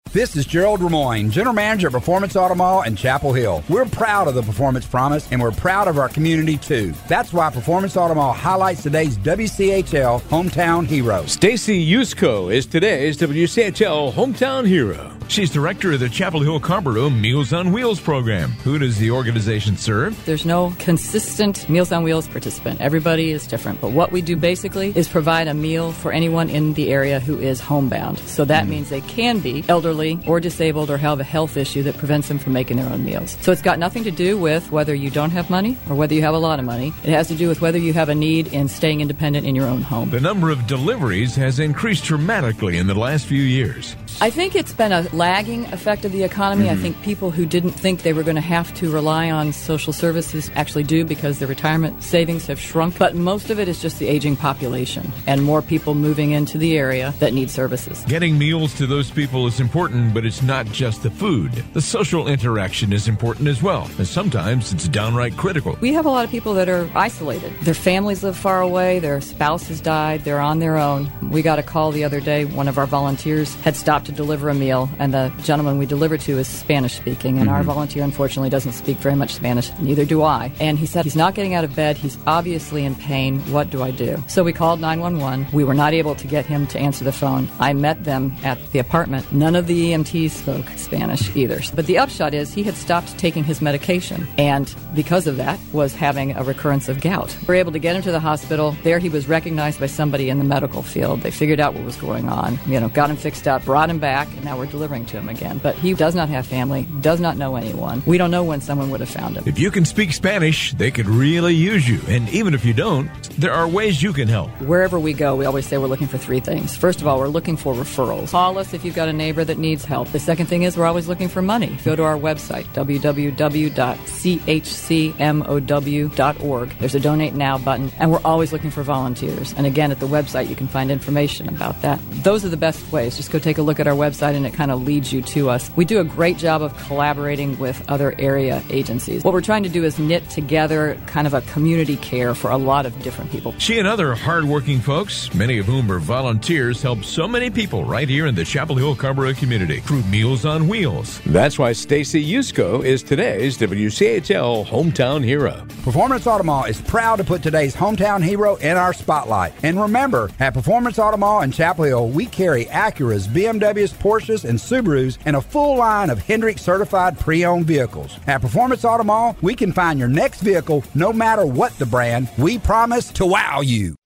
This is Gerald Ramoyne, General Manager at Performance Auto Mall in Chapel Hill. We're proud of the Performance Promise, and we're proud of our community, too. That's why Performance Auto Mall highlights today's WCHL Hometown Hero. Stacy Yusko is today's WCHL Hometown Hero. She's director of the Chapel Hill Carrboro Meals on Wheels program. Who does the organization serve? There's no consistent Meals on Wheels participant. Everybody is different. But what we do basically is provide a meal for anyone in the area who is homebound. So that means they can be elderly or disabled or have a health issue that prevents them from making their own meals. So it's got nothing to do with whether you don't have money or whether you have a lot of money. It has to do with whether you have a need in staying independent in your own home. The number of deliveries has increased dramatically in the last few years. I think it's been a lagging effect of the economy. I think people who didn't think they were going to have to rely on social services actually do because their retirement savings have shrunk. But most of it is just the aging population and more people moving into the area that need services. Getting meals to those people is important, but it's not just the food. The social interaction is important as well, and sometimes it's downright critical. We have a lot of people that are isolated. Their families live far away, their spouse has died, they're on their own. We got a call the other day, one of our volunteers had stopped to deliver a meal, and the gentleman we delivered to is Spanish speaking, and our volunteer unfortunately doesn't speak very much Spanish, neither do I. And he said he's not getting out of bed, he's obviously in pain, what do I do? So we called 911. We were not able to get him to answer the phone. I met them at the apartment. None of the EMTs spoke Spanish either. But the upshot is he had stopped taking his medication, and because of that was having a recurrence of gout. We were able to get him to the hospital. There he was recognized by somebody in the medical field. They figured out what was going on, got him fixed up, brought him back, and now we're delivering to him again. But he does not have family, does not know anyone. We don't know when someone would have found him. If you can speak Spanish, they could really use you. And even if you don't, there are ways you can help. Wherever we go, we always say we're looking for three things. First of all, we're looking for referrals. Call us if you've got a neighbor that needs help. The second thing is we're always looking for money. Go to our website, www.chcmow.org. There's a Donate Now button, and we're always looking for volunteers. And again, at the website, you can find information about that. Those are the best ways. Just go take a look at our website, and it kind of leads you to us. We do a great job of collaborating with other area agencies. What we're trying to do is knit together kind of a community care for a lot of different people. She and other hardworking folks, many of whom are volunteers, help so many people right here in the Chapel Hill Carrboro community through Meals on Wheels. That's why Stacy Yusko is today's WCHL Hometown Hero. Performance Auto Mall is proud to put today's hometown hero in our spotlight. And remember, at Performance Auto Mall in Chapel Hill, we carry Acuras, BMWs, Porsches, and Subarus, and a full line of Hendrick certified pre-owned vehicles. At Performance Auto Mall, we can find your next vehicle no matter what the brand. We promise to wow you.